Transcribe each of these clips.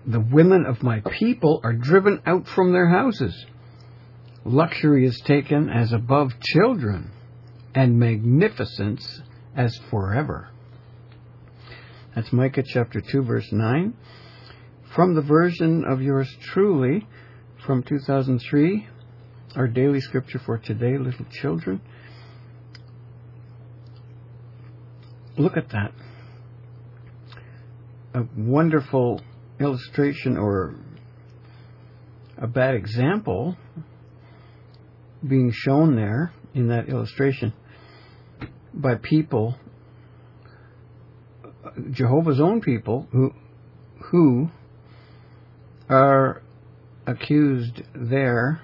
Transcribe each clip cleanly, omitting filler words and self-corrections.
The women of my people are driven out from their houses. Luxury is taken as above children, and magnificence as forever. That's Micah chapter 2, verse 9. From the version of yours truly, from 2003, our daily scripture for today, little children. Look at that. A wonderful illustration, or a bad example being shown there in that illustration by people, Jehovah's own people, who are accused there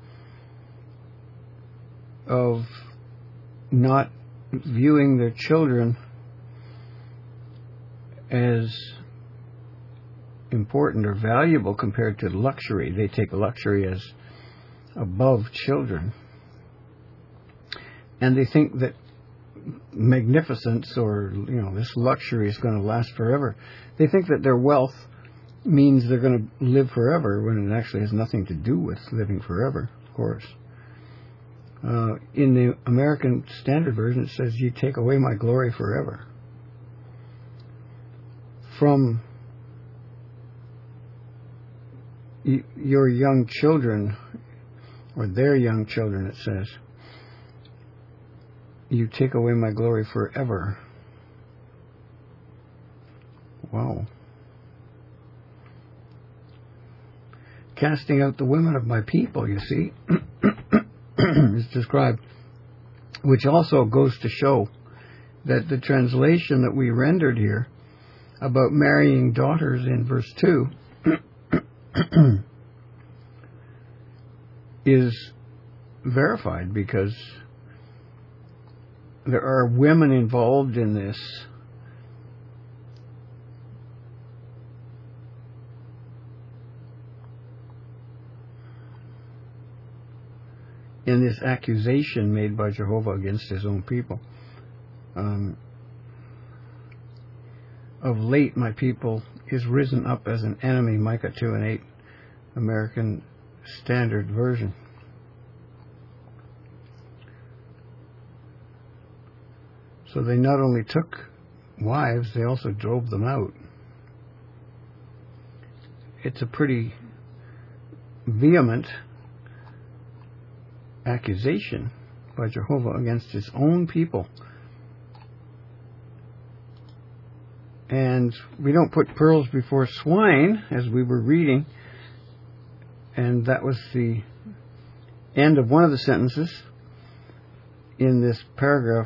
of not viewing their children as important or valuable compared to luxury. They take luxury as above children. And they think that magnificence, or this luxury is going to last forever. They think that their wealth means they're going to live forever, when it actually has nothing to do with living forever, of course. In the American Standard Version, it says, "You take away my glory forever." From your young children, or their young children, it says, "You take away my glory forever." Wow. Casting out the women of my people, you see, is described, which also goes to show that the translation that we rendered here about marrying daughters in verse 2 is verified, because there are women involved in this accusation made by Jehovah against his own people. Of late my people is risen up as an enemy, Micah 2 and 8, American Standard Version. So they not only took wives, they also drove them out. It's a pretty vehement accusation by Jehovah against his own people. And we don't put pearls before swine, as we were reading, and that was the end of one of the sentences in this paragraph,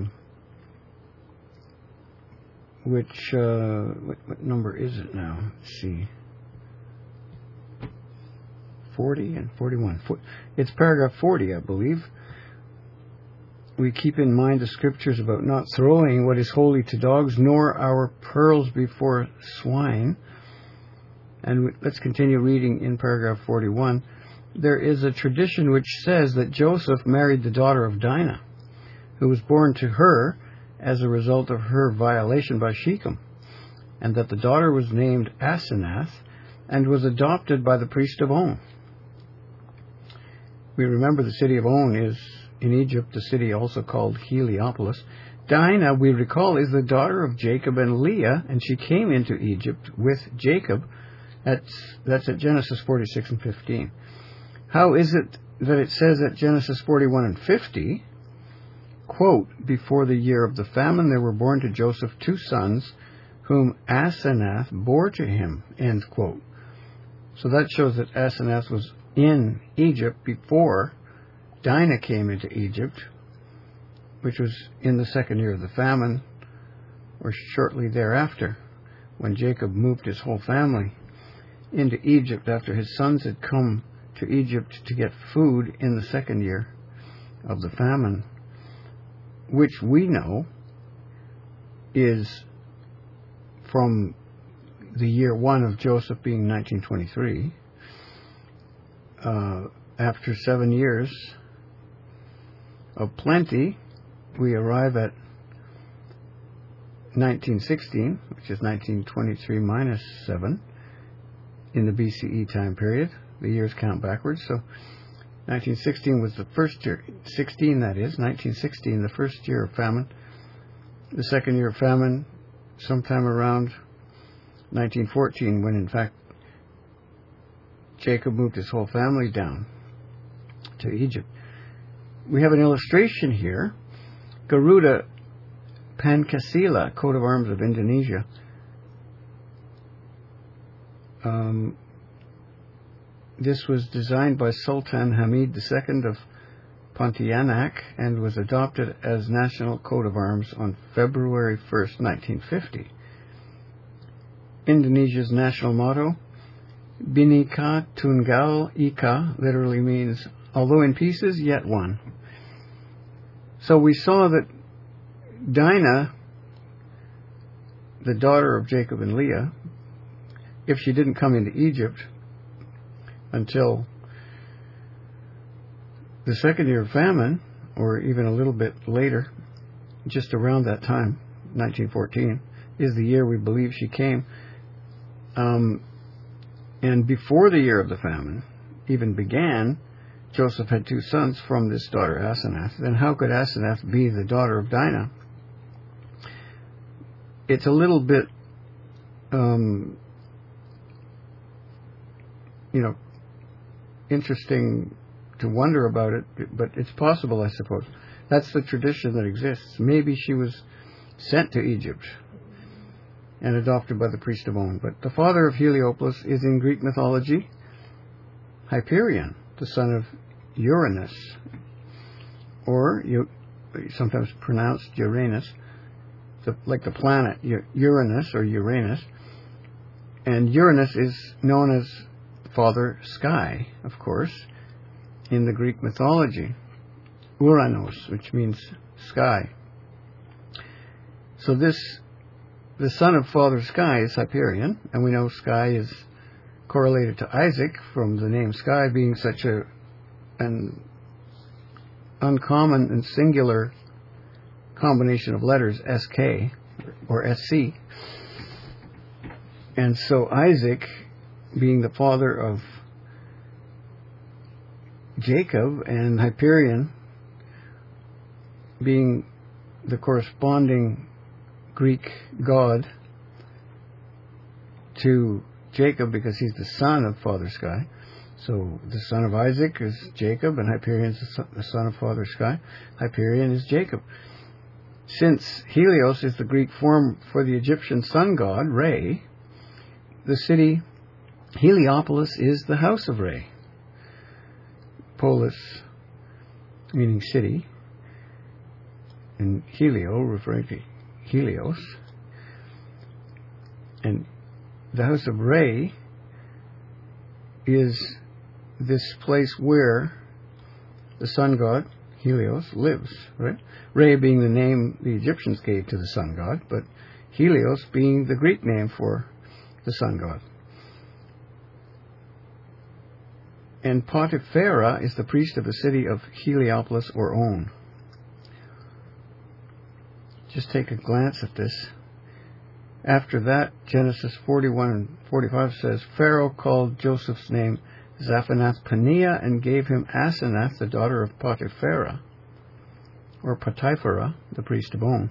which, what number is it now? Let's see. 40 and 41. It's paragraph 40, I believe. We keep in mind the scriptures about not throwing what is holy to dogs, nor our pearls before swine. And let's continue reading in paragraph 41. There is a tradition which says that Joseph married the daughter of Dinah, who was born to her as a result of her violation by Shechem, and that the daughter was named Asenath and was adopted by the priest of On. We remember the city of On is in Egypt, the city also called Heliopolis. Dinah, we recall, is the daughter of Jacob and Leah, and she came into Egypt with Jacob. That's at Genesis 46 and 15. How is it that it says at Genesis 41 and 50, quote, "Before the year of the famine there were born to Joseph 2 sons, whom Asenath bore to him," end quote. So that shows that Asenath was in Egypt before Dinah came into Egypt, which was in the second year of the famine, or shortly thereafter, when Jacob moved his whole family into Egypt after his sons had come to Egypt to get food in the second year of the famine, which we know is from the year 1 of Joseph being 1923. After 7 years of plenty, we arrive at 1916, which is 1923 minus 7, in the BCE time period. The years count backwards, so 1916 was the first year, 1916, the first year of famine. The second year of famine, sometime around 1914, when in fact Jacob moved his whole family down to Egypt. We have an illustration here. Garuda Pancasila, coat of arms of Indonesia. This was designed by Sultan Hamid II of Pontianak and was adopted as national coat of arms on February 1st, 1950. Indonesia's national motto, Bhinneka Tunggal Ika, literally means, although in pieces, yet one. So we saw that Dinah, the daughter of Jacob and Leah, if she didn't come into Egypt until the second year of famine, or even a little bit later, just around that time, 1914, is the year we believe she came. And before the year of the famine even began, Joseph had two sons from this daughter, Asenath. Then how could Asenath be the daughter of Dinah? It's a little bit, interesting to wonder about it, but it's possible, I suppose. That's the tradition that exists. Maybe she was sent to Egypt and adopted by the priest of On. But the father of Heliopolis is in Greek mythology Hyperion, the son of Uranus, or sometimes pronounced Uranus, like the planet Uranus or Uranus. And Uranus is known as Father Sky, of course, in the Greek mythology. Uranos, which means sky. So the son of Father Sky is Hyperion, and we know Sky is correlated to Isaac from the name Sky being such an uncommon and singular combination of letters, SK or SC. And so Isaac, being the father of Jacob, and Hyperion being the corresponding Greek god to Jacob, because he's the son of Father Sky. So the son of Isaac is Jacob, and Hyperion is the son of Father Sky. Hyperion is Jacob. Since Helios is the Greek form for the Egyptian sun god, Re, the city Heliopolis is the house of Re. Polis, meaning city, and Helio, referring to Helios. And the house of Re is this place where the sun god, Helios, lives, right? Re being the name the Egyptians gave to the sun god, but Helios being the Greek name for the sun god. And Potipharah is the priest of the city of Heliopolis or On. Just take a glance at this. After that, Genesis 41 and 45 says, Pharaoh called Joseph's name Zaphenath-Paneah and gave him Asenath, the daughter of Potipharah, or Potipharah, the priest of On,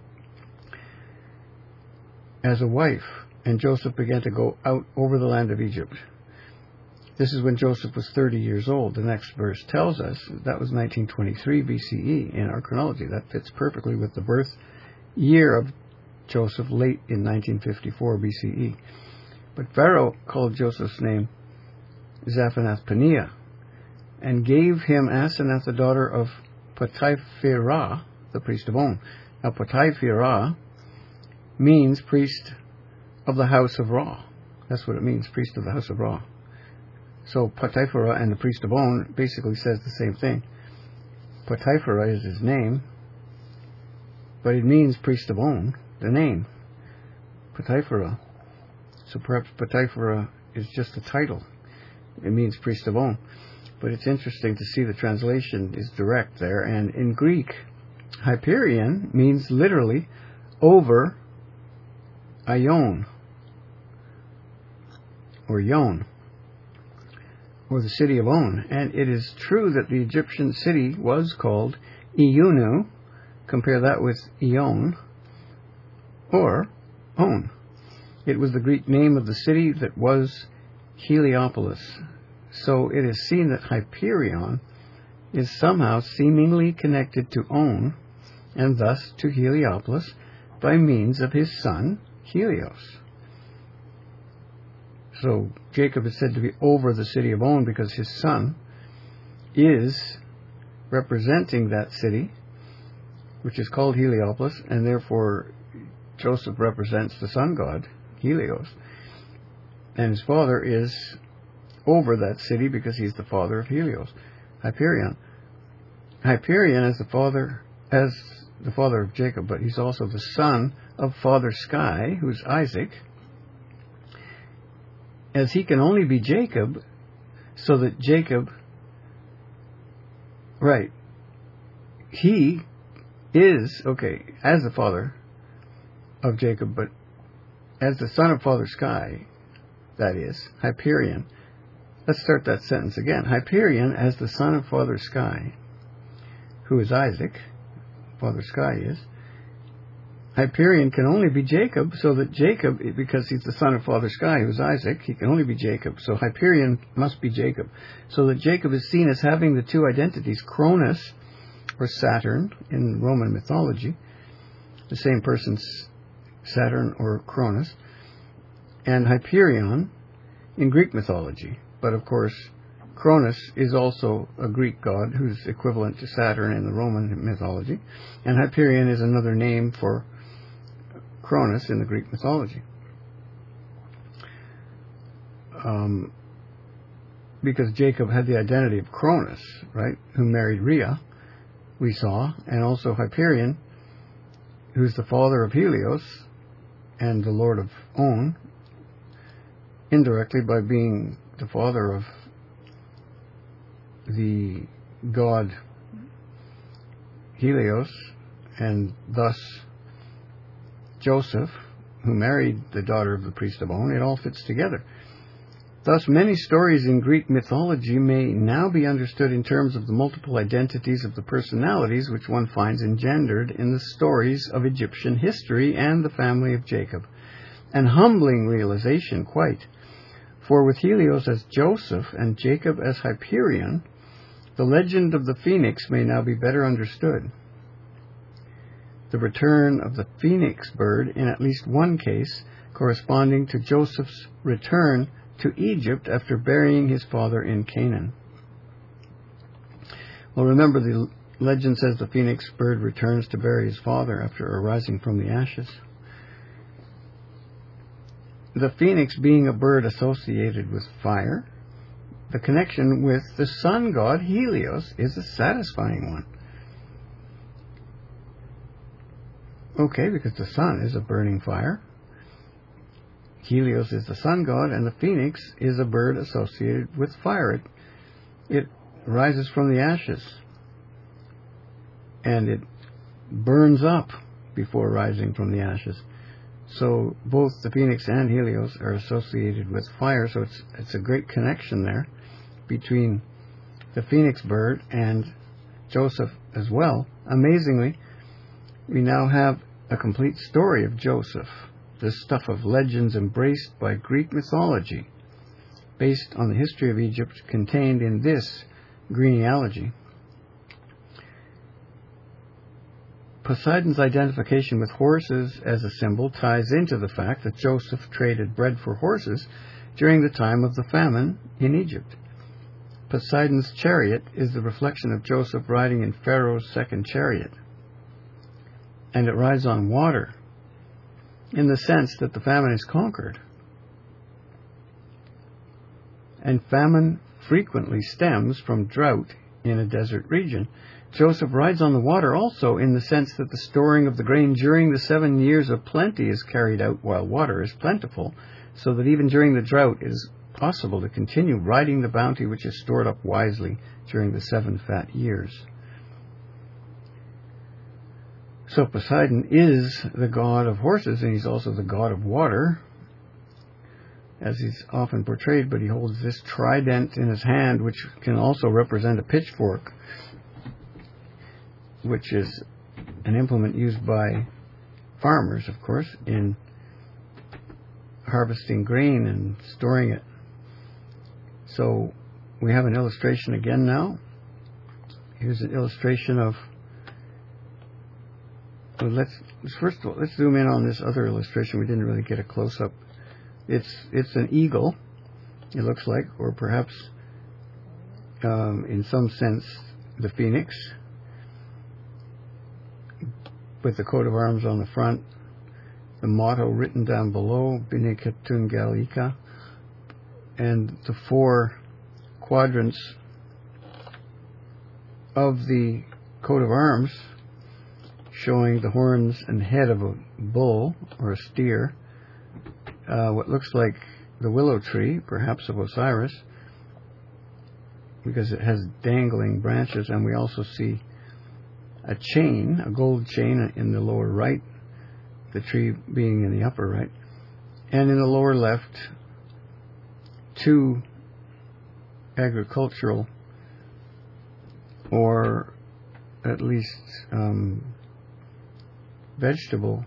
as a wife. And Joseph began to go out over the land of Egypt. This is when Joseph was 30 years old. The next verse tells us that was 1923 BCE in our chronology. That fits perfectly with the birth year of Joseph, late in 1954 BCE. But Pharaoh called Joseph's name Zaphenath-Paneah and gave him Asenath, the daughter of Potipharah, the priest of On. Now, Potipharah means priest of the house of Ra. That's what it means, priest of the house of Ra. So Potipharah and the priest of On basically says the same thing. Potipharah is his name, but it means priest of On, the name, Potipharah. So perhaps Potipharah is just a title. It means priest of On. But it's interesting to see the translation is direct there. And in Greek, Hyperion means literally over Aion. or Yon, or the city of On. And it is true that the Egyptian city was called Iunu. Compare that with Ion, or On. It was the Greek name of the city that was Heliopolis. So it is seen that Hyperion is somehow seemingly connected to On, and thus to Heliopolis, by means of his son Helios. So Jacob is said to be over the city of On because his son is representing that city, which is called Heliopolis, and therefore Joseph represents the sun god, Helios. And his father is over that city because he's the father of Helios, Hyperion. Hyperion is the father of Jacob, but he's also the son of Father Sky, who's Isaac, as he can only be Jacob, so that Jacob, right, he is, okay, as the father of Jacob, but as the son of Father Sky, that is, Hyperion. Let's start that sentence again. Hyperion, as the son of Father Sky, who is Isaac, Father Sky is, Hyperion can only be Jacob, so that Jacob, because he's the son of Father Sky, who is Isaac, he can only be Jacob. So Hyperion must be Jacob. So that Jacob is seen as having the two identities, Cronus, or Saturn, in Roman mythology, the same person's Saturn or Cronus, and Hyperion in Greek mythology. But of course, Cronus is also a Greek god who's equivalent to Saturn in the Roman mythology, and Hyperion is another name for Cronus in the Greek mythology. Because Jacob had the identity of Cronus, right, who married Rhea, we saw, and also Hyperion, who's the father of Helios and the lord of On, indirectly by being the father of the god Helios, and thus Joseph, who married the daughter of the priest of On. It all fits together. Thus, many stories in Greek mythology may now be understood in terms of the multiple identities of the personalities which one finds engendered in the stories of Egyptian history and the family of Jacob. An humbling realization, quite. For with Helios as Joseph and Jacob as Hyperion, the legend of the phoenix may now be better understood. The return of the phoenix bird in at least one case corresponding to Joseph's return to Egypt after burying his father in Canaan. Well, remember, the legend says the phoenix bird returns to bury his father after arising from the ashes. The phoenix being a bird associated with fire, the connection with the sun god Helios is a satisfying one. Okay, because the sun is a burning fire. Helios is the sun god, and the phoenix is a bird associated with fire. It rises from the ashes, and it burns up before rising from the ashes. So both the phoenix and Helios are associated with fire, so it's a great connection there between the phoenix bird and Joseph as well. Amazingly, we now have a complete story of Joseph, the stuff of legends embraced by Greek mythology, based on the history of Egypt contained in this genealogy. Poseidon's identification with horses as a symbol ties into the fact that Joseph traded bread for horses during the time of the famine in Egypt. Poseidon's chariot is the reflection of Joseph riding in Pharaoh's second chariot, and it rides on water, in the sense that the famine is conquered. And famine frequently stems from drought in a desert region. Joseph rides on the water also in the sense that the storing of the grain during the 7 years of plenty is carried out while water is plentiful, so that even during the drought it is possible to continue riding the bounty which is stored up wisely during the 7 fat years. So Poseidon is the god of horses, and he's also the god of water. as he's often portrayed, but he holds this trident in his hand, which can also represent a pitchfork, which is an implement used by farmers, of course, in harvesting grain and storing it. So we have an illustration again now. Here's an illustration of, well, let's zoom in on this other illustration. We didn't really get a close-up. It's an eagle, it looks like, or perhaps in some sense the phoenix, with the coat of arms on the front, the motto written down below, Bene Ketung Gallica, and the four quadrants of the coat of arms showing the horns and head of a bull or a steer, what looks like the willow tree, perhaps of Osiris, because it has dangling branches, and we also see a chain, a gold chain in the lower right, the tree being in the upper right, and in the lower left, two agricultural, or at least vegetable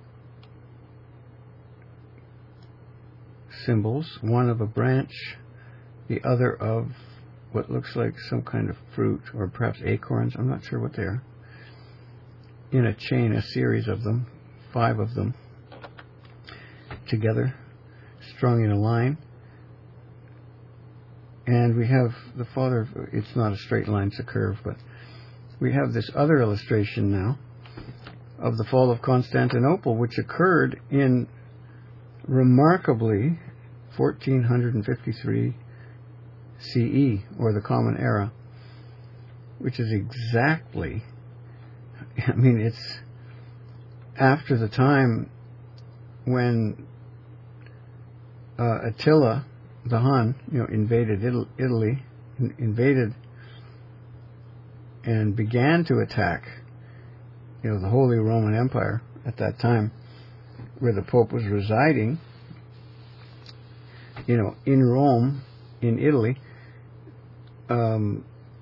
symbols, one of a branch, the other of what looks like some kind of fruit, or perhaps acorns, I'm not sure what they are, in a chain, a series of them, 5 of them together, strung in a line. And we have the father, it's not a straight line, it's a curve, but we have this other illustration now of the fall of Constantinople, which occurred in remarkably 1453 CE, or the Common Era, which is exactly, I mean, it's after the time when Attila the Hun, invaded Italy, invaded and began to attack, the Holy Roman Empire at that time, where the Pope was residing, in Rome, in Italy. Then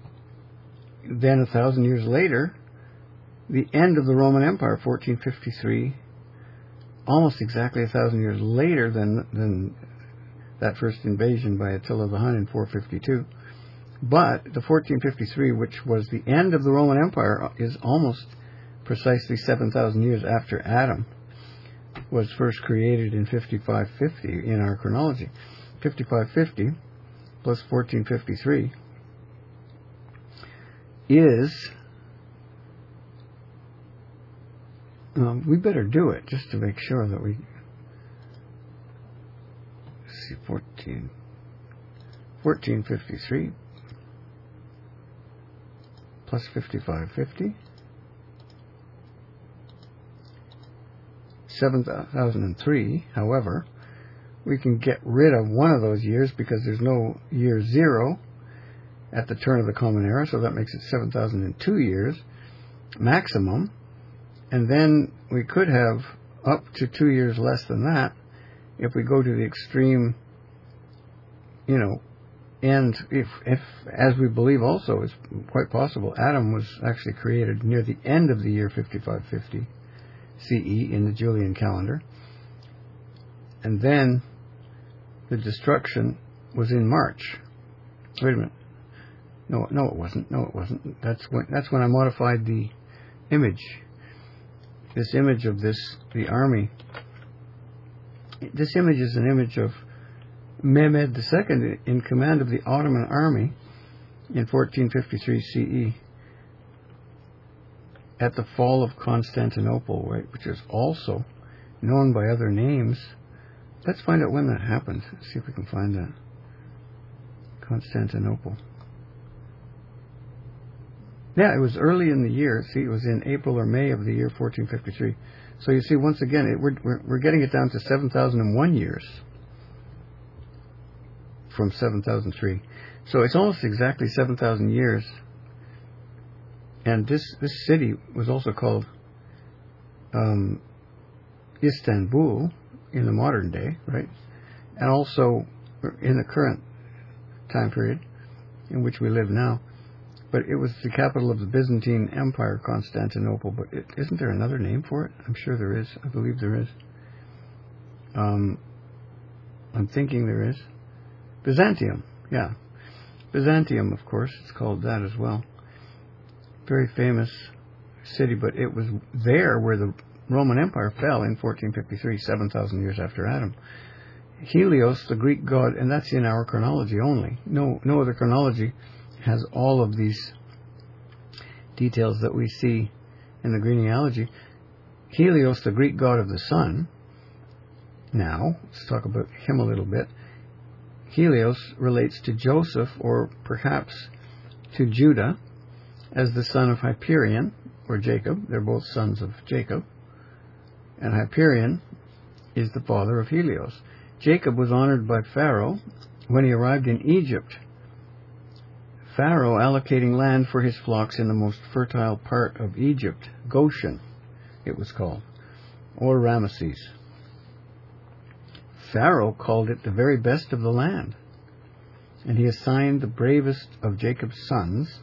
1,000 years later, the end of the Roman Empire, 1453, almost exactly 1,000 years later than that first invasion by Attila the Hun in 452. But the 1453, which was the end of the Roman Empire, is almost precisely 7,000 years after Adam was first created in 5550 in our chronology. 5550 plus 1453 is, we better do it just to make sure that we, let's see, 1453 plus 5550, 7,003. However, we can get rid of one of those years because there's no year 0 at the turn of the Common Era, so that makes it 7,002 years maximum. And then we could have up to 2 years less than that if we go to the extreme, and if as we believe also, it's quite possible, Adam was actually created near the end of the year 5550 CE in the Julian calendar. And then the destruction was in March. Wait a minute. No, it wasn't. That's when I modified the image. This image of the army. This image is an image of Mehmed II in command of the Ottoman army in 1453 CE at the fall of Constantinople, right, which is also known by other names. Let's find out when that happened. Let's see if we can find that. Constantinople. Yeah, it was early in the year. See, it was in April or May of the year 1453. So you see, once again, we're getting it down to 7,001 years from 7,003. So it's almost exactly 7,000 years. And this city was also called Istanbul in the modern day, right? and also in the current time period in which we live now. But it was the capital of the Byzantine Empire, Constantinople. But isn't there another name for it? I'm sure there is. I believe there is. I'm thinking there is. Byzantium, yeah. Byzantium, of course, it's called that as well. Very famous city, but it was there where the Roman Empire fell in 1453, 7,000 years after Adam. Helios, the Greek god, and that's in our chronology only. No other chronology has all of these details that we see in the genealogy. Helios, the Greek god of the sun. Now, let's talk about him a little bit. Helios relates to Joseph, or perhaps to Judah, as the son of Hyperion, or Jacob. They're both sons of Jacob. And Hyperion is the father of Helios. Jacob was honored by Pharaoh when he arrived in Egypt. Pharaoh allocating land for his flocks in the most fertile part of Egypt, Goshen, it was called, or Ramesses. Pharaoh called it the very best of the land, and he assigned the bravest of Jacob's sons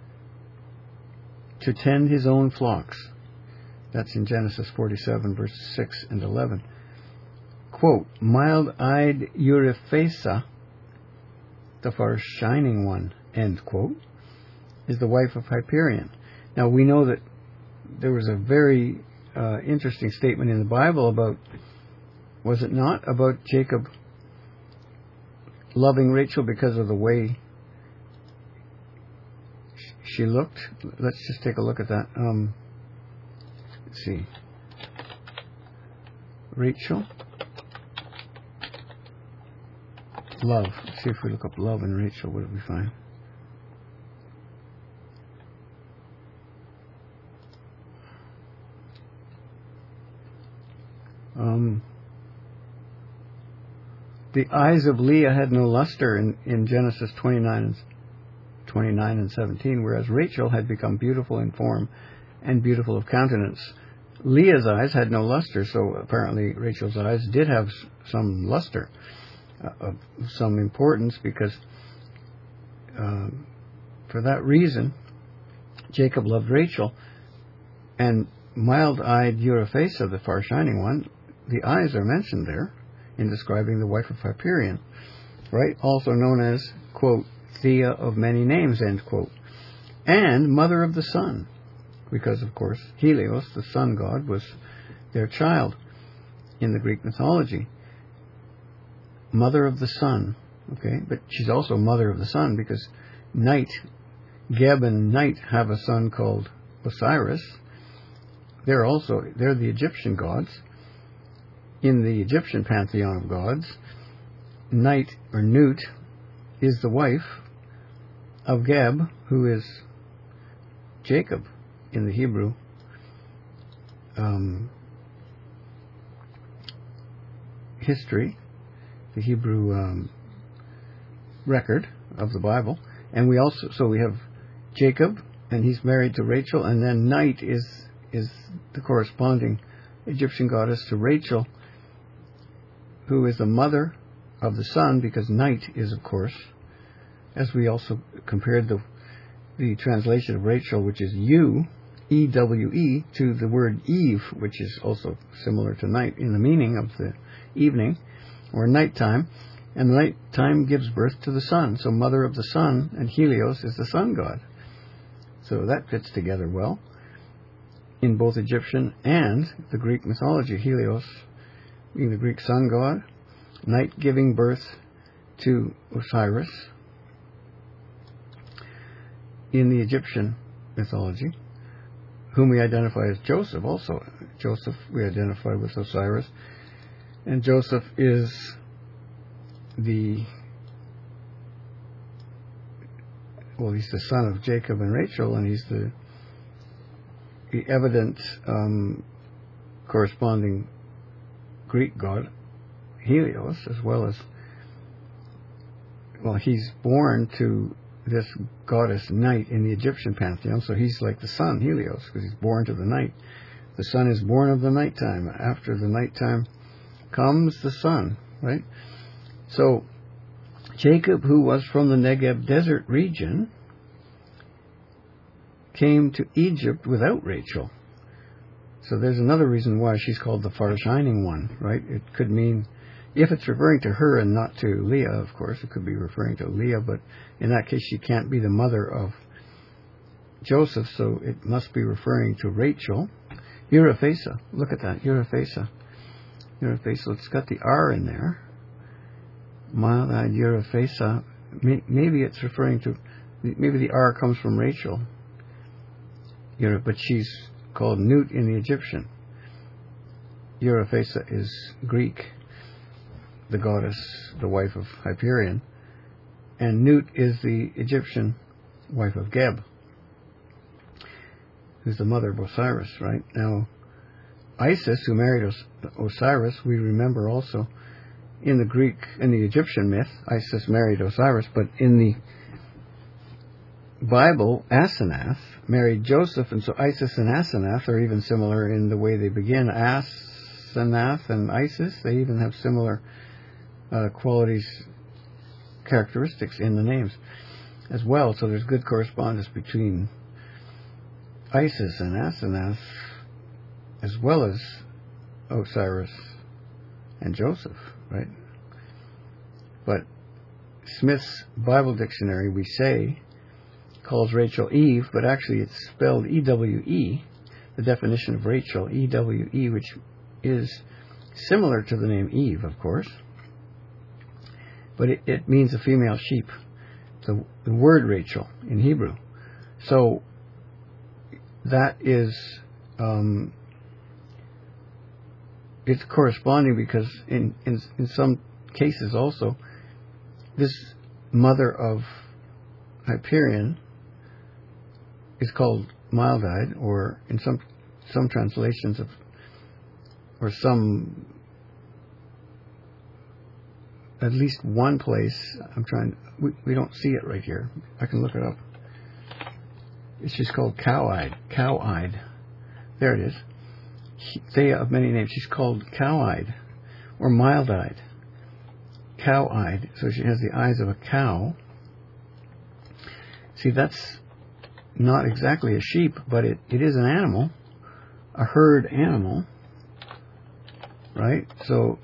to tend his own flocks. That's in Genesis 47, verses 6 and 11. Quote, mild-eyed Euryphesa, the far shining one, end quote, is the wife of Hyperion. Now, we know that there was a very interesting statement in the Bible about, was it not, about Jacob loving Rachel because of the way she looked? Let's just take a look at that. Let's see. Rachel. Love. Let's see if we look up love and Rachel, what do we find? The eyes of Leah had no luster in Genesis 29 and 17, whereas Rachel had become beautiful in form and beautiful of countenance. Leah's eyes had no luster, so apparently Rachel's eyes did have some luster, of some importance, because for that reason, Jacob loved Rachel. And mild-eyed Euryphesa, the far shining one, the eyes are mentioned there in describing the wife of Hyperion, right? Also known as, quote, Thea of many names, end quote, and mother of the sun, because, of course, Helios, the sun god, was their child in the Greek mythology. Mother of the sun, okay? But she's also mother of the sun because Geb and Night have a son called Osiris. They're the Egyptian gods. In the Egyptian pantheon of gods, Night, or Nut, is the wife of Geb, who is Jacob in the Hebrew history, the Hebrew record of the Bible. And we have Jacob, and he's married to Rachel, and then Night is the corresponding Egyptian goddess to Rachel, who is the mother of the sun, because Night is, of course, as we also compared the translation of Rachel, which is E-W-E, to the word Eve, which is also similar to night in the meaning of the evening or nighttime. And nighttime gives birth to the sun. So mother of the sun, and Helios is the sun god. So that fits together well in both Egyptian and the Greek mythology. Helios being the Greek sun god, night giving birth to Osiris in the Egyptian mythology, whom we identify as Joseph also. Joseph we identify with Osiris, and Joseph is he's the son of Jacob and Rachel, and he's the evident corresponding Greek god Helios, as well as, he's born to this goddess Night in the Egyptian pantheon, so he's like the sun, Helios, because he's born to the night. The sun is born of the nighttime. After the nighttime comes the sun, right? So Jacob, who was from the Negev desert region, came to Egypt without Rachel. So there's another reason why she's called the far shining one, right? It could mean, if it's referring to her and not to Leah, of course, it could be referring to Leah, but in that case she can't be the mother of Joseph, so it must be referring to Rachel. Uraphesa, look at that, Uraphesa. Uraphesa, it's got the R in there. Mild-eyed Uraphesa, maybe it's referring to, maybe the R comes from Rachel. But she's called Nut in the Egyptian. Uraphesa is Greek, the goddess, the wife of Hyperion, and Nut is the Egyptian wife of Geb, who's the mother of Osiris, right? Now, Isis, who married Osiris, we remember also in the Greek, in the Egyptian myth, Isis married Osiris, but in the Bible, Asenath married Joseph, and so Isis and Asenath are even similar in the way they begin. Asenath and Isis, they even have similar qualities, characteristics in the names as well. So there's good correspondence between Isis and Asenath, as well as Osiris and Joseph, right? But Smith's Bible Dictionary, we say, calls Rachel Eve, but actually it's spelled E-W-E, the definition of Rachel, E-W-E, which is similar to the name Eve, of course, but it means a female sheep, the word Rachel in Hebrew. So that is, it's corresponding because in some cases also, this mother of Hyperion is called mild-eyed, or in some translations of, or some, at least one place, we don't see it right here. I can look it up. It's just called cow-eyed. Cow-eyed. There it is. Thea of many names. She's called cow-eyed or mild-eyed. Cow-eyed. So she has the eyes of a cow. See, that's not exactly a sheep, but it is an animal, a herd animal, right? So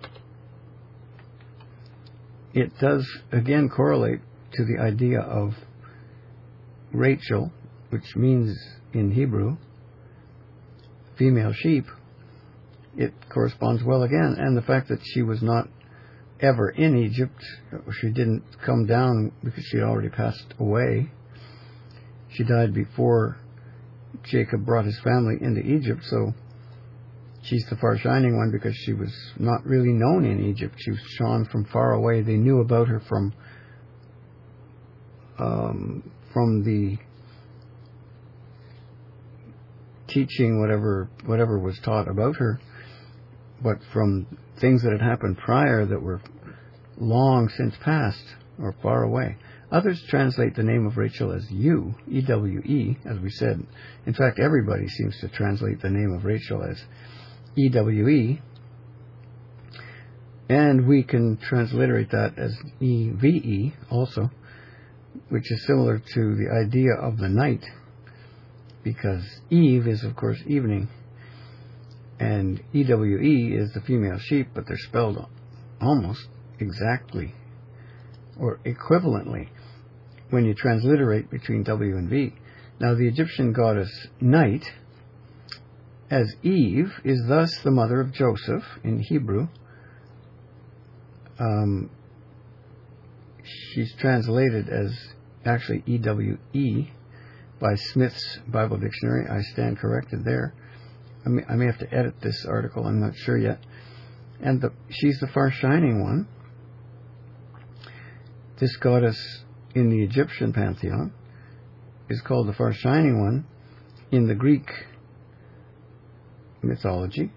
it does, again, correlate to the idea of Rachel, which means in Hebrew, female sheep. It corresponds well again. And the fact that she was not ever in Egypt, she didn't come down because she had already passed away. She died before Jacob brought his family into Egypt, so she's the far shining one because she was not really known in Egypt. She was shone from far away. They knew about her from the teaching, whatever was taught about her, but from things that had happened prior that were long since past or far away. Others translate the name of Rachel as you, E-W-E, as we said. In fact, everybody seems to translate the name of Rachel as E-W-E. And we can transliterate that as E-V-E also, which is similar to the idea of the night, because Eve is, of course, evening, and E-W-E is the female sheep, but they're spelled almost exactly or equivalently when you transliterate between W and V. Now, the Egyptian goddess Night, as Eve, is thus the mother of Joseph in Hebrew. She's translated as actually E-W-E by Smith's Bible Dictionary. I stand corrected there. I may have to edit this article, I'm not sure yet. And she's the far shining one. This goddess in the Egyptian pantheon is called the far shining one in the Greek mythology.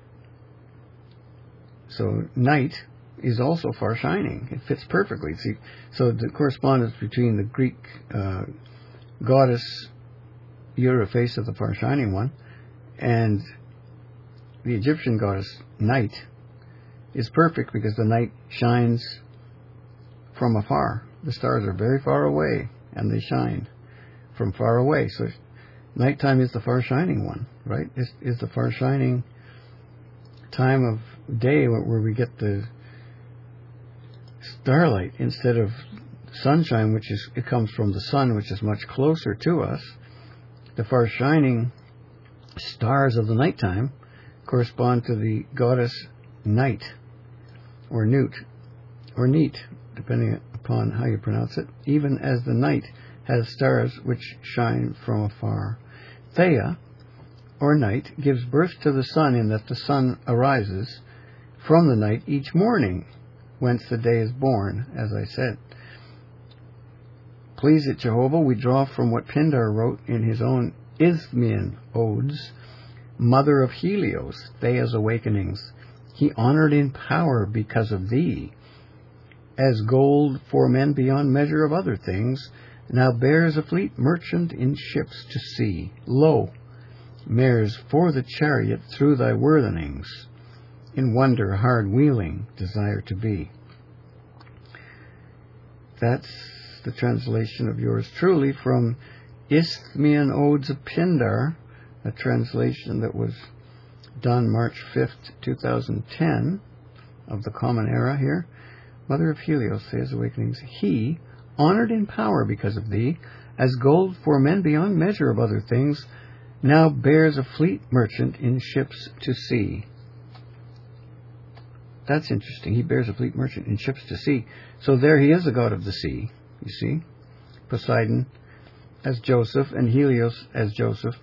So night is also far shining. It fits perfectly. See, so the correspondence between the Greek goddess Uraphesa, the far shining one, and the Egyptian goddess Night is perfect because the night shines from afar. The stars are very far away, and they shine from far away. So nighttime is the far shining one, right? Is the far shining time of day where we get the starlight instead of sunshine, it comes from the sun, which is much closer to us. The far shining stars of the nighttime correspond to the goddess Night, or Nut, or Neat, depending upon how you pronounce it, even as the night has stars which shine from afar. Thea, or night, gives birth to the sun in that the sun arises from the night each morning, whence the day is born, as I said. Please it Jehovah, we draw from what Pindar wrote in his own Isthmian Odes, Mother of Helios, Thea's awakenings. He honored in power because of thee. As gold for men beyond measure of other things, now bears a fleet merchant in ships to sea. Lo, mares for the chariot through thy worthenings, in wonder hard wheeling, desire to be. That's the translation of yours truly from Isthmian Odes of Pindar, a translation that was done March 5th, 2010, of the Common Era here. Mother of Helios, Thea's awakenings. He, honored in power because of thee, as gold for men beyond measure of other things, now bears a fleet merchant in ships to sea. That's interesting. He bears a fleet merchant in ships to sea. So there he is, the god of the sea, you see. Poseidon as Joseph and Helios as Joseph.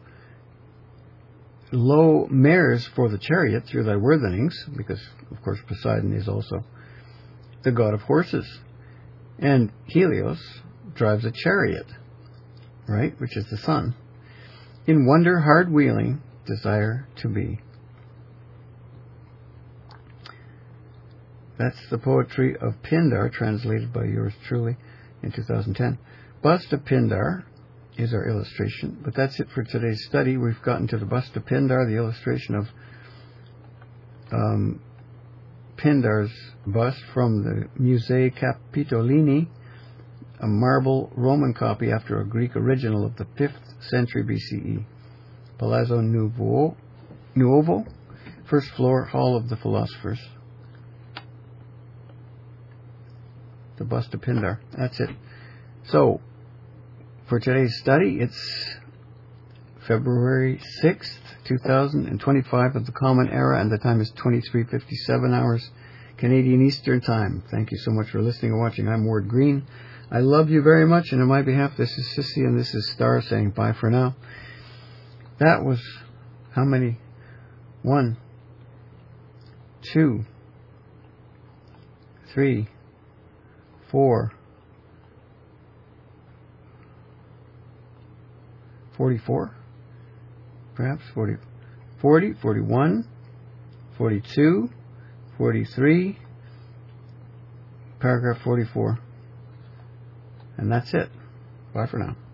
Lo, mares for the chariot through thy worthenings, because, of course, Poseidon is also the god of horses. And Helios drives a chariot, right, which is the sun. In wonder hard wheeling, desire to be. That's the poetry of Pindar, translated by yours truly in 2010. Bust of Pindar is our illustration, but that's it for today's study. We've gotten to the bust of Pindar, the illustration of Pindar's bust from the Musei Capitolini, a marble Roman copy after a Greek original of the 5th century BCE. Palazzo Nuovo, first floor, Hall of the Philosophers. The bust of Pindar. That's it. So, for today's study, it's February 6th, 2025 of the Common Era, and the time is 23:57 hours Canadian Eastern Time. Thank you so much for listening and watching. I'm Ward Green. I love you very much, and on my behalf, this is Sissy and this is Star saying bye for now. That was how many? 1, 2, 3, 4, 44, perhaps 40, 41, 42, 43, paragraph 44. And that's it. Bye for now.